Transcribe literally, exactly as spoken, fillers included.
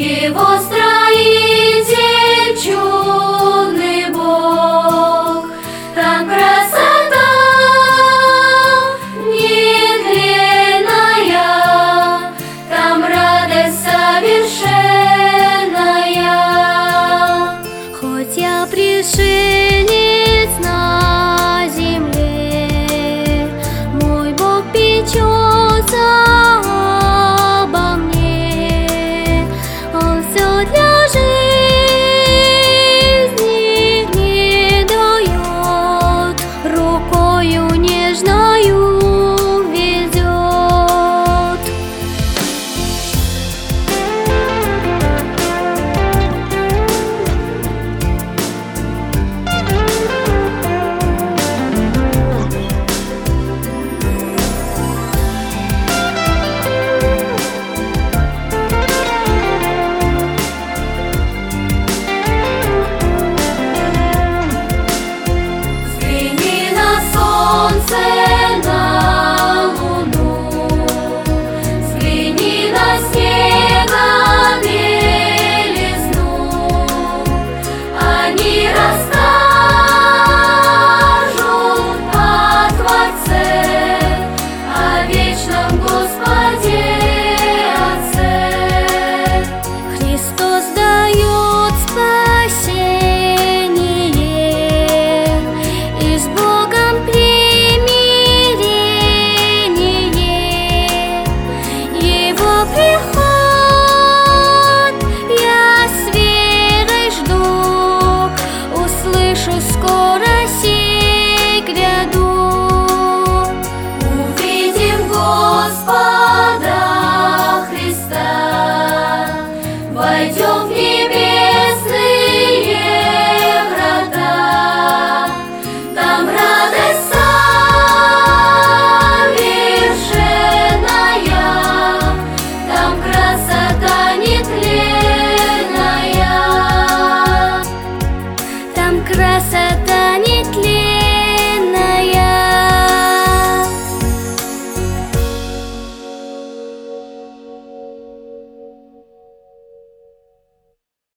Его строитель чудный Бог, там красота нетленная, там радость совершенная. Хоть я пришелец на земле, мой Бог печется обо мне. Он все для жизни мне дает, рукою нежною ведет. Взгляни на солнце, на луну, взгляни на снега белизну. Они расскажут о Творце, о вечном Господе Отце. Христос дает спасение и с Богом примирение. Его приход я с верой жду, услышу скоро сей гряду. Увидим Господа Христа, войдем